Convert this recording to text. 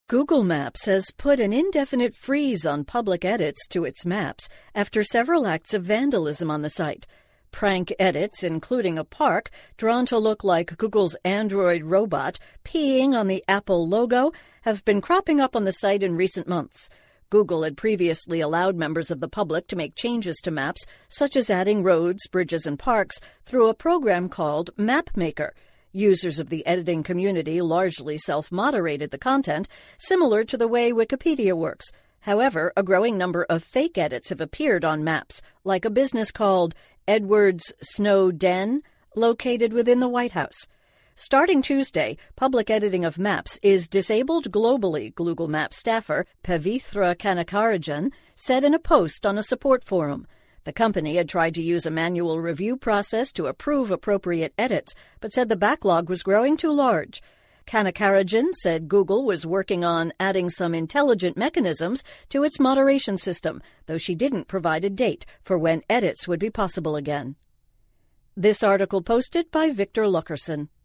Google Maps has put an indefinite freeze on public edits to its maps after several acts of vandalism on the site. Prank edits, including a park drawn to look like Google's Android robot peeing on the Apple logo, have been cropping up on the site in recent months. Google had previously allowed members of the public to make changes to maps, such as adding roads, bridges, and parks, through a program called MapMaker. Users of the editing community largely self-moderated the content, similar to the way Wikipedia works. However, a growing number of fake edits have appeared on maps, like a business called Edward's Snow Den, located within the White House. Starting Tuesday, public editing of maps is disabled globally, Google Maps staffer Pavithra Kanakarajan said in a post on a support forum. The company had tried to use a manual review process to approve appropriate edits, but said the backlog was growing too large. Kanakarajan said Google was working on adding some intelligent mechanisms to its moderation system, though she didn't provide a date for when edits would be possible again. This article posted by Victor Luckerson.